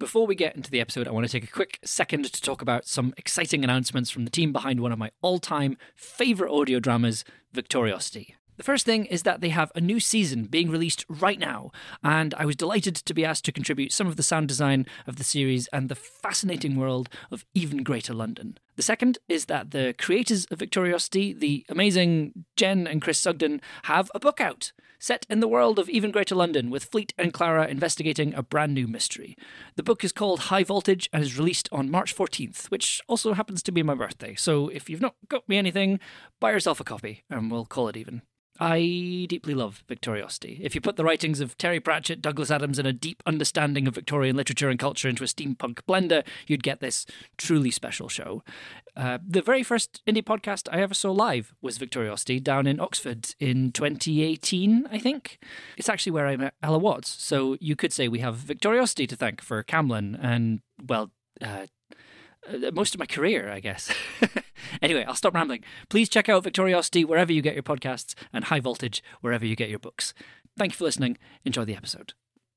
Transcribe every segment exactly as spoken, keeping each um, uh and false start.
before we get into the episode, I want to take a quick second to talk about some exciting announcements from the team behind one of my all-time favourite audio dramas, Victoriosity. The first thing is that they have a new season being released right now, and I was delighted to be asked to contribute some of the sound design of the series and the fascinating world of Even Greater London. The second is that the creators of Victoriosity, the amazing Jen and Chris Sugden, have a book out, set in the world of Even Greater London, with Fleet and Clara investigating a brand new mystery. The book is called High Voltage and is released on March fourteenth, which also happens to be my birthday, so if you've not got me anything, buy yourself a copy, and we'll call it even. I deeply love Victoriosity. If you put the writings of Terry Pratchett, Douglas Adams, and a deep understanding of Victorian literature and culture into a steampunk blender, you'd get this truly special show. Uh, the very first indie podcast I ever saw live was Victoriosity down in Oxford in twenty eighteen, I think. It's actually where I met Ella Watts, so you could say we have Victoriosity to thank for Camlin and, well, uh, most of my career, I guess. Anyway, I'll stop rambling. Please check out Victoriosity wherever you get your podcasts and High Voltage wherever you get your books. Thank you for listening. Enjoy the episode.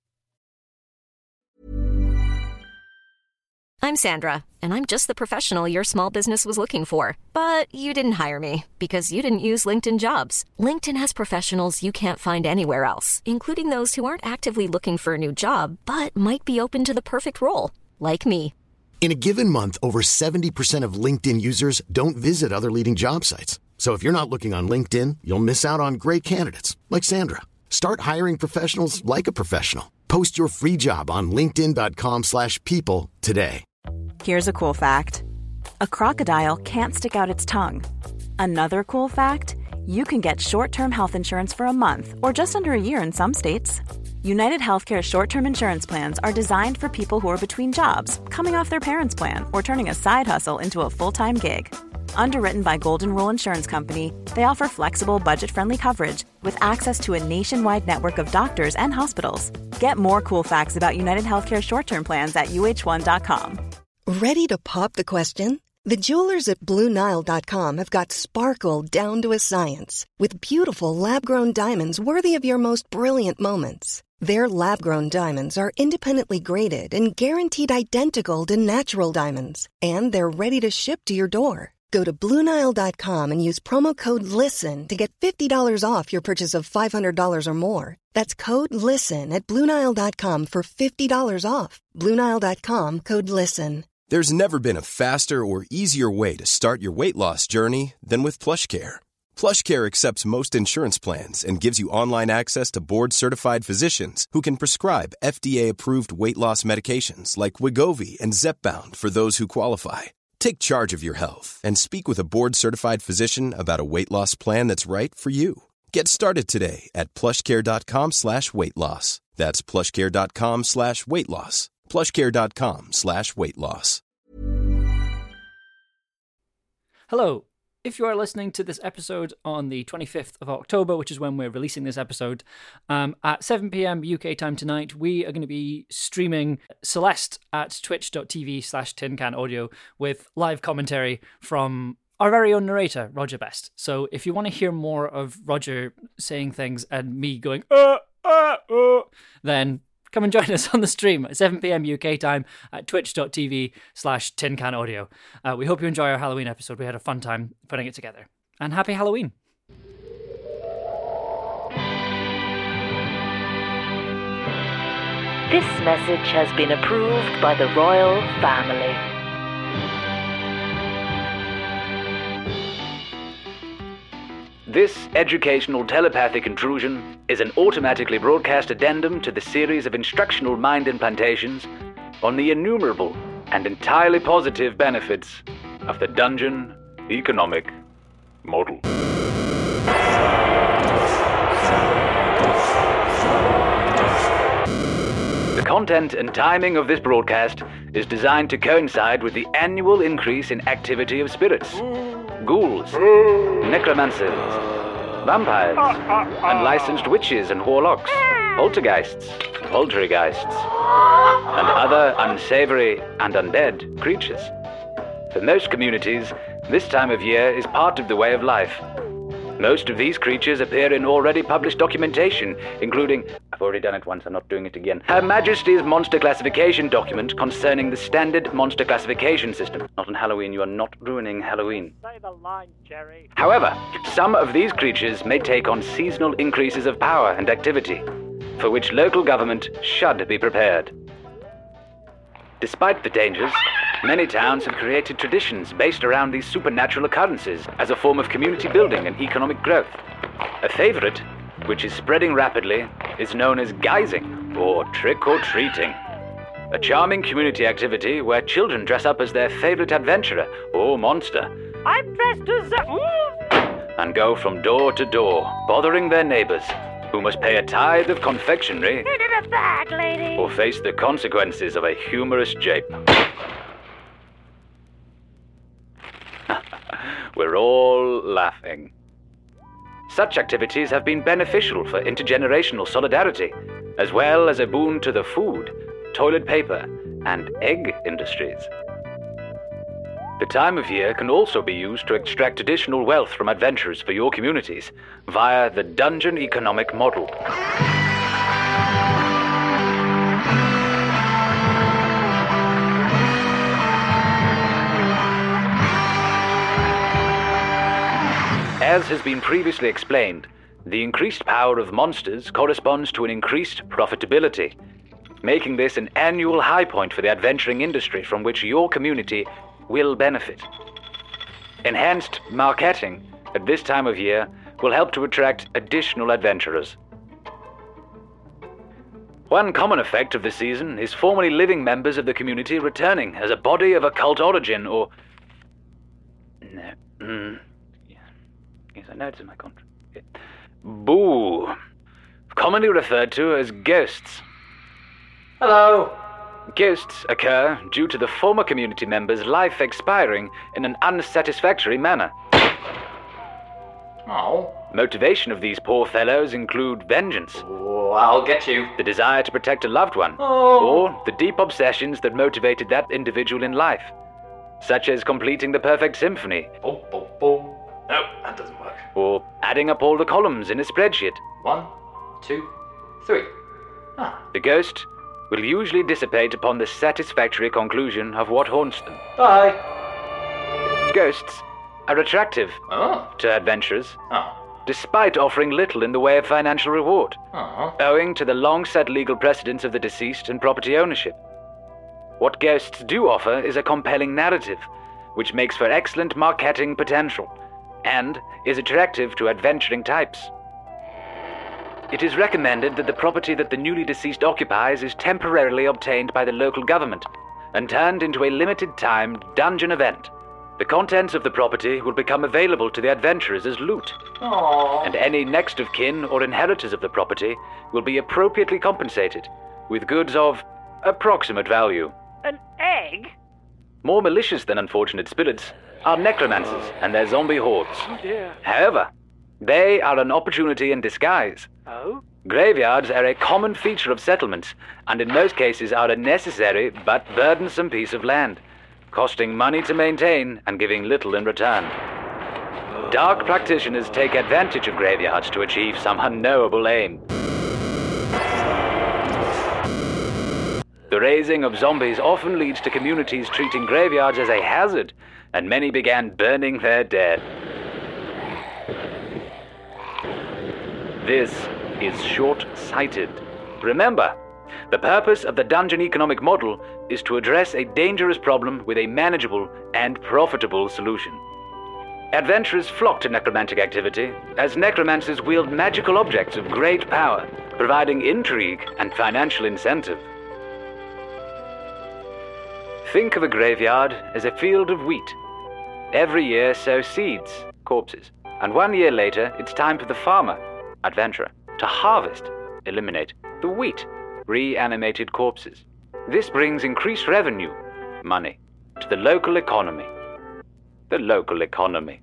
I'm Sandra, and I'm just the professional your small business was looking for. But you didn't hire me because you didn't use LinkedIn Jobs. LinkedIn has professionals you can't find anywhere else, including those who aren't actively looking for a new job, but might be open to the perfect role, like me. In a given month, over seventy percent of LinkedIn users don't visit other leading job sites. So if you're not looking on LinkedIn, you'll miss out on great candidates like Sandra. Start hiring professionals like a professional. Post your free job on linkedin dot com slash people today. Here's a cool fact. A crocodile can't stick out its tongue. Another cool fact, you can get short-term health insurance for a month or just under a year in some states. United Healthcare short-term insurance plans are designed for people who are between jobs, coming off their parents' plan, or turning a side hustle into a full-time gig. Underwritten by Golden Rule Insurance Company, they offer flexible, budget-friendly coverage with access to a nationwide network of doctors and hospitals. Get more cool facts about United Healthcare short-term plans at U H one dot com. Ready to pop the question? The jewelers at Blue Nile dot com have got sparkle down to a science with beautiful lab-grown diamonds worthy of your most brilliant moments. Their lab-grown diamonds are independently graded and guaranteed identical to natural diamonds, and they're ready to ship to your door. Go to Blue Nile dot com and use promo code LISTEN to get fifty dollars off your purchase of five hundred dollars or more. That's code LISTEN at Blue Nile dot com for fifty dollars off. Blue Nile dot com, code LISTEN. There's never been a faster or easier way to start your weight loss journey than with PlushCare. PlushCare accepts most insurance plans and gives you online access to board-certified physicians who can prescribe F D A-approved weight loss medications like Wegovy and Zepbound for those who qualify. Take charge of your health and speak with a board-certified physician about a weight loss plan that's right for you. Get started today at plushcare.com slash weight loss. That's plushcare.com slash weight loss. plushcare.com slash weight loss. Hello. If you are listening to this episode on the twenty-fifth of October, which is when we're releasing this episode, um, at seven p.m. U K time tonight, we are going to be streaming Celeste at twitch.tv slash tincanaudio with live commentary from our very own narrator, Roger Best. So if you want to hear more of Roger saying things and me going, uh, uh, uh, then come and join us on the stream at seven p.m. U K time at twitch.tv slash tincanaudio. Uh, we hope you enjoy our Halloween episode. We had a fun time putting it together. And happy Halloween. This message has been approved by the royal family. This educational telepathic intrusion is an automatically broadcast addendum to the series of instructional mind implantations on the innumerable and entirely positive benefits of the Dungeon Economic Model. The content and timing of this broadcast is designed to coincide with the annual increase in activity of spirits, ghouls, necromancers, vampires, unlicensed witches and warlocks, poltergeists, poltergeists, and other unsavory and undead creatures. For most communities, this time of year is part of the way of life. Most of these creatures appear in already published documentation, including I've already done it once, I'm not doing it again. Her Majesty's Monster Classification document concerning the standard monster classification system. Not on Halloween, you are not ruining Halloween. Say the line, Jerry. However, some of these creatures may take on seasonal increases of power and activity, for which local government should be prepared. Despite the dangers, many towns have created traditions based around these supernatural occurrences as a form of community building and economic growth. A favorite, which is spreading rapidly, is known as guising, or trick-or-treating. A charming community activity where children dress up as their favorite adventurer or monster. I'm dressed as a... And go from door to door, bothering their neighbors, who must pay a tithe of confectionery Get in a bag, lady. or face the consequences of a humorous jape. We're all laughing. Such activities have been beneficial for intergenerational solidarity, as well as a boon to the food, toilet paper, and egg industries. The time of year can also be used to extract additional wealth from adventurers for your communities via the Dungeon Economic Model. As has been previously explained, the increased power of monsters corresponds to an increased profitability, making this an annual high point for the adventuring industry from which your community will benefit. Enhanced marketing at this time of year will help to attract additional adventurers. One common effect of the season is formerly living members of the community returning as a body of occult origin or... No. Mm. Yes, I know it's in my contract. Boo. Commonly referred to as ghosts. Hello. Ghosts occur due to the former community member's life expiring in an unsatisfactory manner. Oh. Motivation of these poor fellows include vengeance. Oh, I'll get you. The desire to protect a loved one. Oh. Or the deep obsessions that motivated that individual in life, such as completing the perfect symphony. Oh, oh, oh. No, that doesn't work. Or adding up all the columns in a spreadsheet. One, two, three. Ah. The ghost will usually dissipate upon the satisfactory conclusion of what haunts them. Bye. Ghosts are attractive Oh. to adventurers, Oh. despite offering little in the way of financial reward, Oh. owing to the long-set legal precedents of the deceased and property ownership. What ghosts do offer is a compelling narrative, which makes for excellent marketing potential, and is attractive to adventuring types. It is recommended that the property that the newly deceased occupies is temporarily obtained by the local government and turned into a limited-time dungeon event. The contents of the property will become available to the adventurers as loot, Aww. and any next of kin or inheritors of the property will be appropriately compensated with goods of approximate value. An egg? More malicious than unfortunate spirits are necromancers and their zombie hordes. Oh dear. However, they are an opportunity in disguise. Oh? Graveyards are a common feature of settlements, and in most cases are a necessary but burdensome piece of land, costing money to maintain and giving little in return. Dark practitioners take advantage of graveyards to achieve some unknowable aim. The raising of zombies often leads to communities treating graveyards as a hazard, and many began burning their dead. This is short-sighted. Remember, the purpose of the Dungeon Economic Model is to address a dangerous problem with a manageable and profitable solution. Adventurers flock to necromantic activity as necromancers wield magical objects of great power, providing intrigue and financial incentive. Think of a graveyard as a field of wheat. Every year sow seeds, corpses, and one year later it's time for the farmer, adventurer, to harvest, eliminate, the wheat, reanimated corpses. This brings increased revenue, money, to the local economy. The local economy.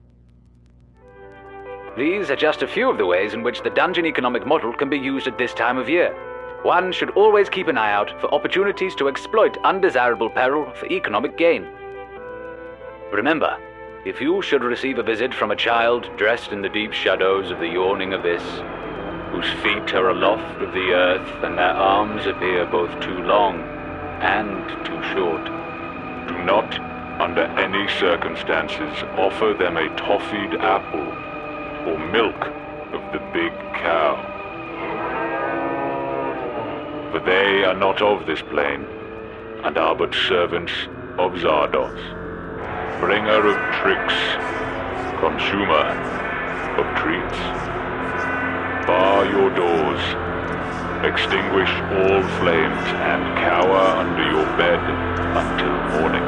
These are just a few of the ways in which the Dungeon Economic Model can be used at this time of year. One should always keep an eye out for opportunities to exploit undesirable peril for economic gain. Remember, if you should receive a visit from a child dressed in the deep shadows of the yawning abyss, whose feet are aloft of the earth and their arms appear both too long and too short. Do not, under any circumstances, offer them a toffied apple or milk of the big cow. For they are not of this plane, and are but servants of Zardos, bringer of tricks, consumer of treats. Bar your doors, extinguish all flames, and cower under your bed until morning.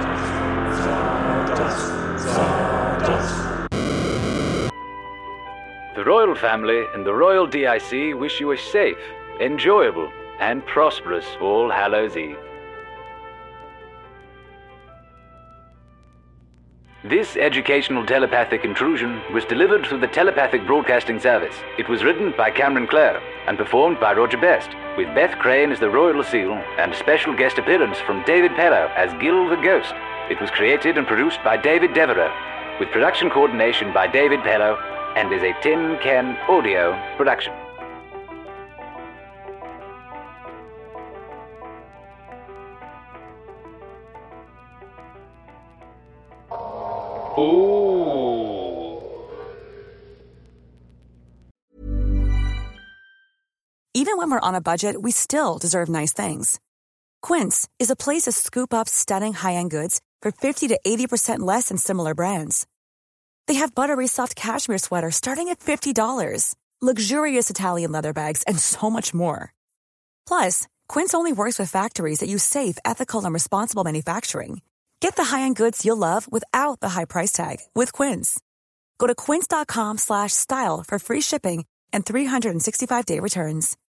The royal family and the royal D I C wish you a safe, enjoyable, and prosperous All Hallows Eve. This educational telepathic intrusion was delivered through the Telepathic Broadcasting Service. It was written by Cameron Clare and performed by Roger Best, with Beth Crane as the Royal Seal and special guest appearance from David Pellow as Gil the Ghost. It was created and produced by David Devereux, with production coordination by David Pellow, and is a Tin Can Audio production. Ooh. Even when we're on a budget, we still deserve nice things. Quince is a place to scoop up stunning high-end goods for fifty to eighty percent less than similar brands. They have buttery soft cashmere sweaters starting at fifty dollars, luxurious Italian leather bags, and so much more. Plus, Quince only works with factories that use safe, ethical, and responsible manufacturing. Get the high-end goods you'll love without the high price tag with Quince. Go to quince.com slash style for free shipping and three sixty-five day returns.